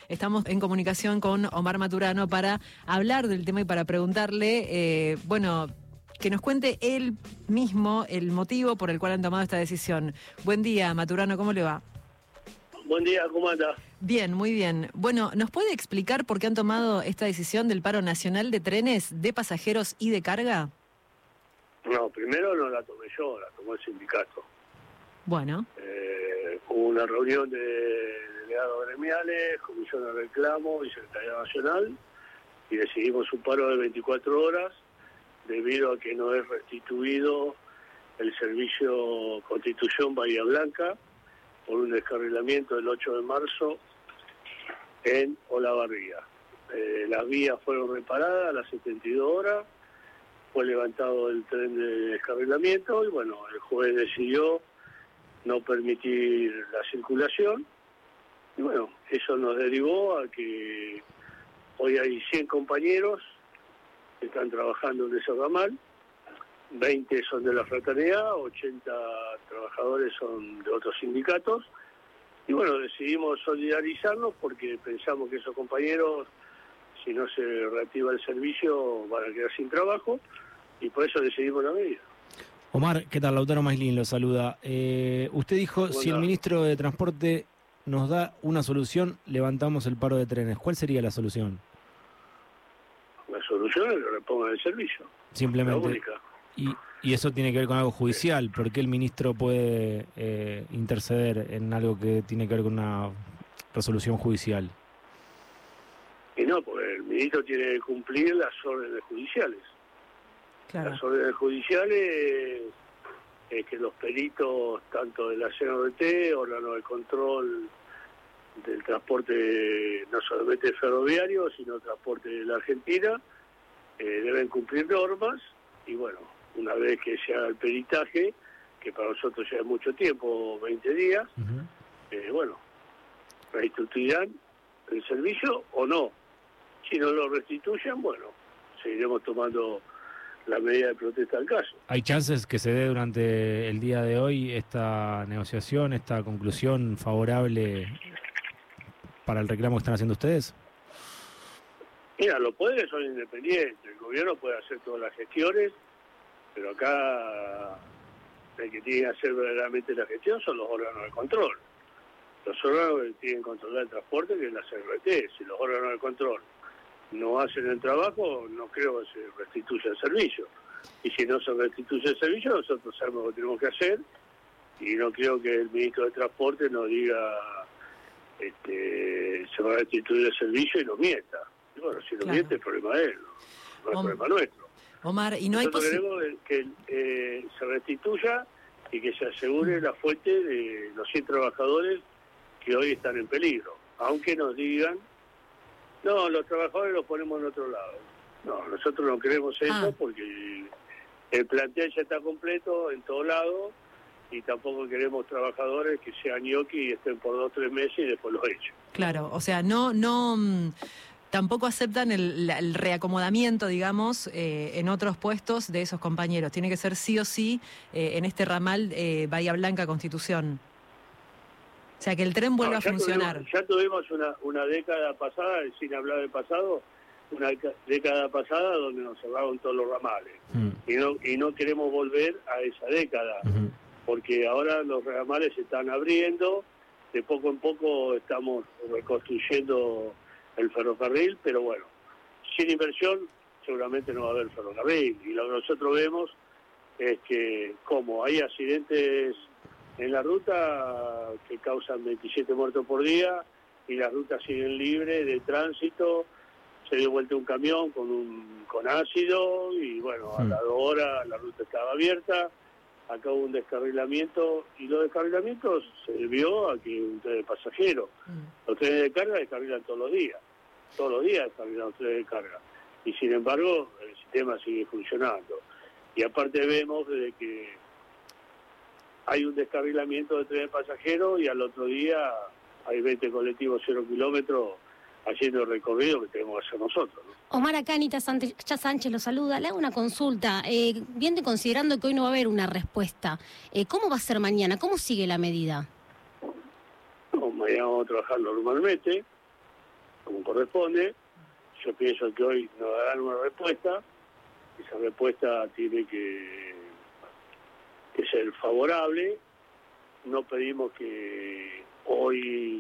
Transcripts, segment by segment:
Estamos en comunicación con Omar Maturano para hablar del tema y para preguntarle, que nos cuente él mismo el motivo por el cual han tomado esta decisión. Buen día, Maturano, ¿cómo le va? Buen día, ¿cómo anda? Bien, muy bien. Bueno, ¿nos puede explicar por qué han tomado esta decisión del paro nacional de trenes de pasajeros y de carga? No, primero no la tomé yo, la tomó el sindicato. Bueno. Hubo una reunión de delegados gremiales, comisión de reclamo y secretaría nacional, y decidimos un paro de 24 horas debido a que no es restituido el servicio Constitución Bahía Blanca por un descarrilamiento el 8 de marzo en Olavarría. Las vías fueron reparadas a las 72 horas, fue levantado el tren de descarrilamiento y bueno, el juez decidió no permitir la circulación y bueno, eso nos derivó a que hoy hay 100 compañeros que están trabajando en ese ramal, 20 son de la fraternidad, 80 trabajadores son de otros sindicatos y bueno, decidimos solidarizarnos porque pensamos que esos compañeros, si no se reactiva el servicio, van a quedar sin trabajo y por eso decidimos la medida. Omar, ¿qué tal? Lautaro Maislin lo saluda. Usted dijo, si el ministro de Transporte nos da una solución, levantamos el paro de trenes. ¿Cuál sería la solución? La solución es que repongan el servicio. Simplemente. La única. Y eso tiene que ver con algo judicial. ¿Por qué el ministro puede interceder en algo que tiene que ver con una resolución judicial? Y no, porque el ministro tiene que cumplir las órdenes judiciales. Claro. Las órdenes judiciales es que los peritos, tanto de la CNRT, órgano de control del transporte, no solamente ferroviario, sino transporte de la Argentina, deben cumplir normas y bueno, una vez que se haga el peritaje, que para nosotros lleva mucho tiempo, 20 días, restituirán el servicio o no. Si no lo restituyen, bueno, seguiremos tomando la medida de protesta al caso. ¿Hay chances que se dé durante el día de hoy esta negociación, esta conclusión favorable para el reclamo que están haciendo ustedes? Mira, los poderes son independientes, el gobierno puede hacer todas las gestiones, pero acá el que tiene que hacer verdaderamente la gestión son los órganos de control. Los órganos que tienen que controlar el transporte, que es la CNRT. Si los órganos de control no hacen el trabajo, no creo que se restituya el servicio. Y si no se restituye el servicio, nosotros sabemos lo que tenemos que hacer y no creo que el ministro de Transporte nos diga se va a restituir el servicio y nos mienta. Y bueno, si nos miente, el problema es él, no es problema nuestro. Omar, y no hay nosotros queremos que se restituya y que se asegure la fuente de los 100 trabajadores que hoy están en peligro, aunque nos digan no, los trabajadores los ponemos en otro lado. No, nosotros no queremos eso porque el plantel ya está completo en todo lado y tampoco queremos trabajadores que sean ñoqui y estén por 2 o 3 meses y después los echen. Claro, o sea, tampoco aceptan el reacomodamiento, digamos, en otros puestos de esos compañeros. Tiene que ser sí o sí en este ramal Bahía Blanca Constitución. O sea, que el tren vuelva a funcionar. Ya tuvimos una década pasada, sin hablar del pasado, una década pasada donde nos cerraron todos los ramales. Y no queremos volver a esa década, porque ahora los ramales se están abriendo, de poco en poco estamos reconstruyendo el ferrocarril, pero bueno, sin inversión seguramente no va a haber ferrocarril. Y lo que nosotros vemos es que como hay accidentes en la ruta que causan 27 muertos por día y las rutas siguen libres de tránsito, se dio vuelta un camión con ácido y bueno, a las 2 horas la ruta estaba abierta, acá hubo un descarrilamiento y los descarrilamientos se debió a que un tren de pasajeros, los trenes de carga descarrilan todos los días descarrilan los trenes de carga y sin embargo el sistema sigue funcionando y aparte vemos de que hay un descarrilamiento de trenes pasajeros y al otro día hay 20 colectivos 0 kilómetros haciendo el recorrido que tenemos que hacer nosotros, ¿no? Omar, acá Anita Sánchez lo saluda. Le hago una consulta. Viendo y considerando que hoy no va a haber una respuesta, ¿cómo va a ser mañana? ¿Cómo sigue la medida? Mañana vamos a trabajar normalmente. como corresponde. Yo pienso que hoy nos darán una respuesta. Esa respuesta tiene que ser favorable. No pedimos que hoy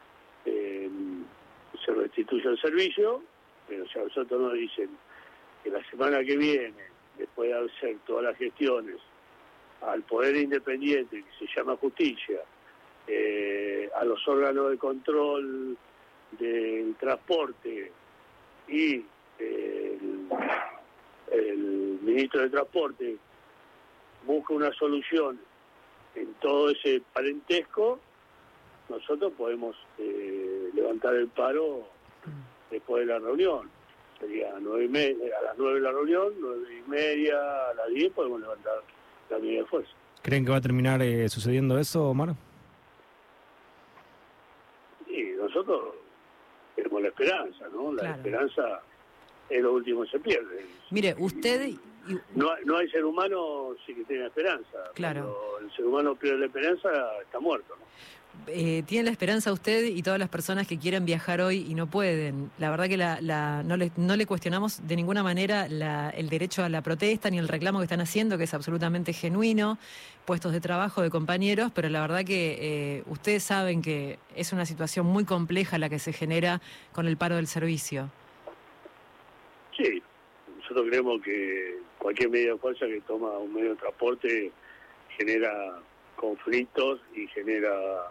se restituya el servicio, pero si a nosotros nos dicen que la semana que viene, después de hacer todas las gestiones al Poder Independiente, que se llama Justicia, a los órganos de control del transporte y el ministro de Transporte busca una solución en todo ese parentesco, nosotros podemos levantar el paro después de la reunión. Sería a las 9 de la reunión, 9:30, a las 10 podemos levantar la medida de fuerza. ¿Creen que va a terminar sucediendo eso, Omar? Sí, nosotros tenemos la esperanza, ¿no? La esperanza es lo último que se pierde. Mire, usted... No hay ser humano sin que tenga esperanza. Claro. Cuando el ser humano pierde la esperanza, está muerto, ¿no? Tiene la esperanza usted y todas las personas que quieren viajar hoy y no pueden. La verdad que no le cuestionamos de ninguna manera el derecho a la protesta ni el reclamo que están haciendo, que es absolutamente genuino, puestos de trabajo de compañeros, pero la verdad que ustedes saben que es una situación muy compleja la que se genera con el paro del servicio. Sí, nosotros creemos que cualquier medida de fuerza que toma un medio de transporte genera conflictos y genera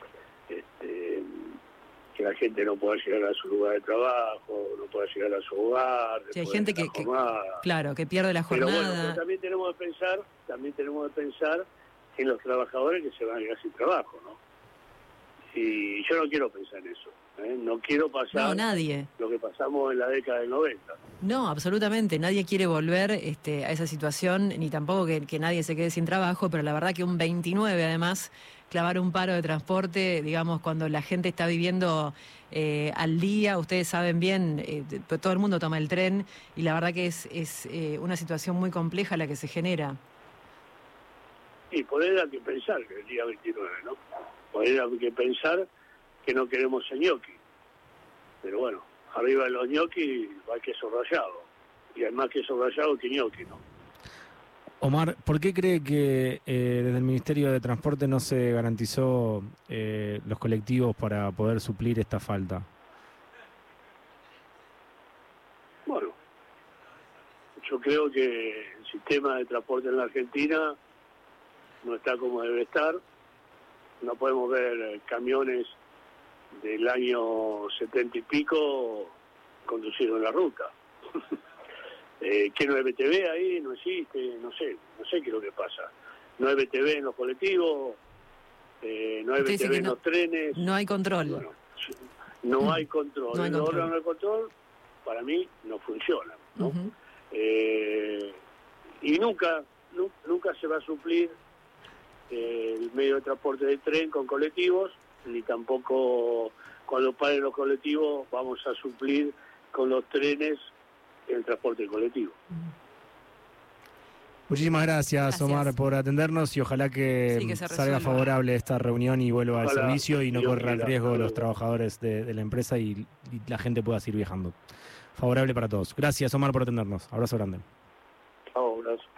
que la gente no pueda llegar a su lugar de trabajo, no pueda llegar a su hogar. Sí, hay gente que pierde la jornada. Pero bueno, también tenemos que pensar en los trabajadores que se van a quedar sin trabajo, ¿no? Y yo no quiero pensar en eso. No quiero pasar lo que pasamos en la década del 90. No, absolutamente. Nadie quiere volver a esa situación, ni tampoco que nadie se quede sin trabajo, pero la verdad que un 29, además, clavar un paro de transporte, digamos, cuando la gente está viviendo al día, ustedes saben bien, todo el mundo toma el tren, y la verdad que es una situación muy compleja la que se genera. Y poder hay que pensar que el día 29, ¿no? Poder hay que pensar que no queremos el ñoqui. Pero bueno, arriba de los ñoquis va queso rallado. Y hay más queso rallado que ñoqui, ¿no? Omar, ¿por qué cree que desde el Ministerio de Transporte no se garantizó los colectivos para poder suplir esta falta? Bueno, yo creo que el sistema de transporte en la Argentina no está como debe estar. No podemos ver camiones del año 70 y pico conducidos en la ruta. ¿Qué no hay BTV ahí? No existe, no sé qué es lo que pasa. No hay BTV en los colectivos, no hay BTV en los trenes. No hay control. Bueno, no hay control. No hay Los control. órganos de control, para mí, no funcionan, ¿no? Y nunca se va a suplir el medio de transporte de tren con colectivos, ni tampoco cuando paren los colectivos vamos a suplir con los trenes el transporte colectivo. Muchísimas gracias, Omar, por atendernos y ojalá que salga favorable esta reunión y vuelva al servicio y no corra el riesgo los trabajadores de la empresa y la gente pueda seguir viajando. Favorable para todos. Gracias, Omar, por atendernos. Abrazo grande. Chao, abrazo.